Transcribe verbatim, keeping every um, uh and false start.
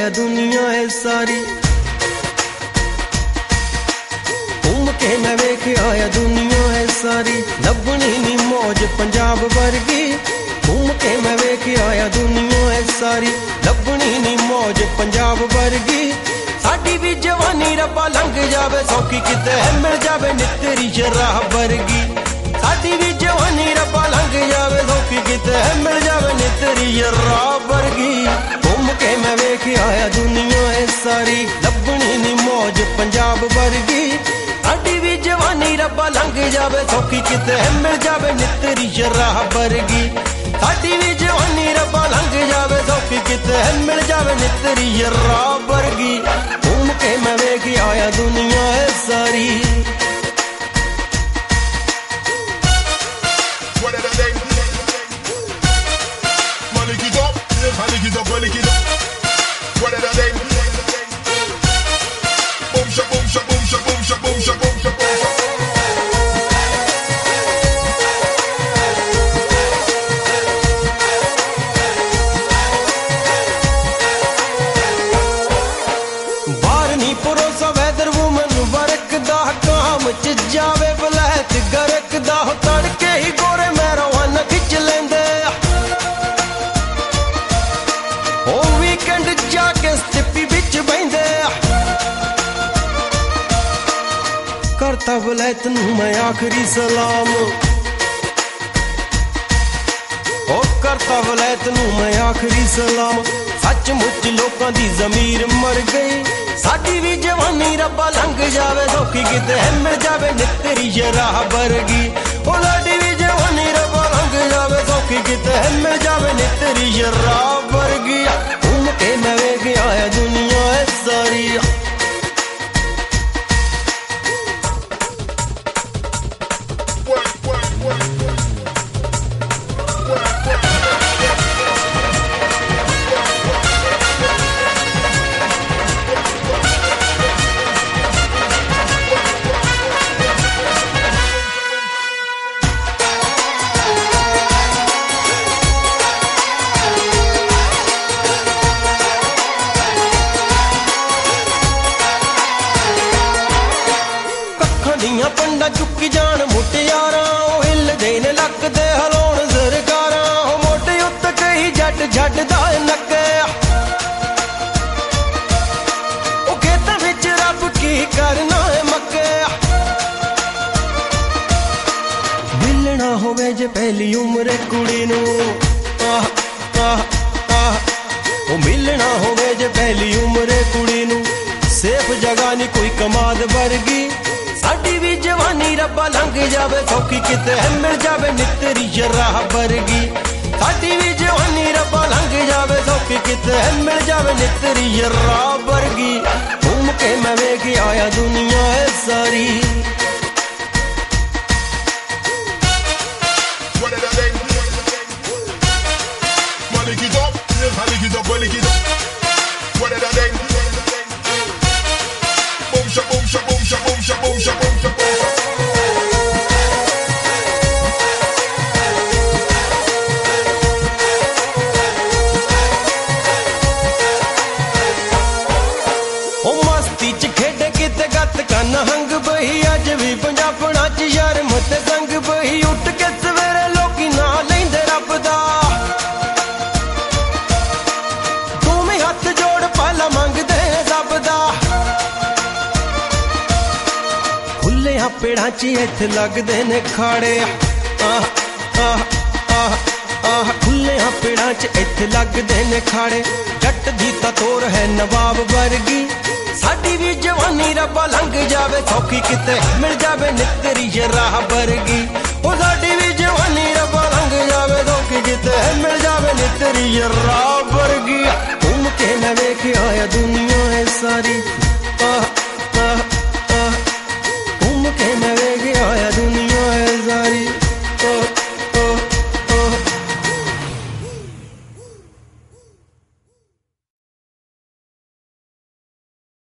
आया दुनिया है सारी, घूम के मैं वेख आया दुनिया है सारी। लभनी नी मौज पंजाब वर्गी, घूम के मैं वेख आया दुनिया है सारी। लभनी नी मौज पंजाब वर्गी, साडी भी जवानी रब्बा लंघ जावे सौखी किते मिल जावे नितरी शराब वर्गी। साडी भी जवानी रब्बा लंघ जावे सौखी किते मिल जावे नितरी शराब वर्गी। घूम के मैं वेख आया दुनिया है सारी, लभनी नी मौज पंजाब वर्गी। साडी भी जवानी रब्बा लंघ जावे सौखी किते मिल जावे नितरी शराब वर्गी। साडी भी जवानी रब्बा लंघ जावे सौखी किते मिल जावे नितरी शराब वर्गी। घूम के मैं वेख आया दुनिया है सारी। जावे बलैत गरक दा हो तड़के ही गोरे मैरोन खिच लेंदे। ओ वीकेंड जाके स्टिपी बिच बहिंदे। करता बलैत नू मैं आखिरी सलाम, ओ करता बलैत नू मैं आखिरी सलाम। सचमुच लोकां दी ज़मीर मर गई, साडी भी जवानी रब्बा लंघ जावे सौखी किते मिल जावे नितरी शराब वर्गी। ओ साडी भी जवानी रब्बा लंघ जावे सौखी किते मिल जावे नितरी शराब वर्गी। घूम के मैं वेख आया दुनिया है सारी। पंडा चुकी जान मुटियारा, हिलदे ने लकदे हलोण सरकारा। मोटे उत्त कई जट छड्डदा नक्के, ओ खेतां विच रब की करना है मक्के। मिलना होवे जे पहली उम्र कुड़ी नू, आह आह आह। ओ मिलना होवे जे पहली उम्र कुड़ी नू, सेफ जगह नी कोई कमाद वर्गी। साडी भी जवानी रब्बा लंघ जावे सौखी किते मिल जावे नितरी शराब वर्गी। साडी भी जवानी रब्बा लंघ जावे सौखी किते मिल जावे नितरी शराब वर्गी। घूम के मैं वेख आया दुनिया है सारी। नहंग बही अज भी पंजाबना च शर्म ते संग बही। उठ के सवेरे लोकी ना लेंदे रब दा, दोवें हथ जोड़ पाला मंगदे सब दा। खुले आ पेड़ां च इत्थे लगदे ने खाड़े, आह आह आह आह। खुले आ पेड़ां च इत्थे लगदे ने खाड़े, जट दी तां तोर है नवाब वर्गी। साडी भी जवानी रब्बा लंघ जावे सौखी किते मिल जावे नितरी शराब वर्गी। ओ साडी भी जवानी रब्बा लंघ जावे सौखी किते मिल जावे नितरी शराब वर्गी। घूम के मैं वेख आया दुनिया है सारी।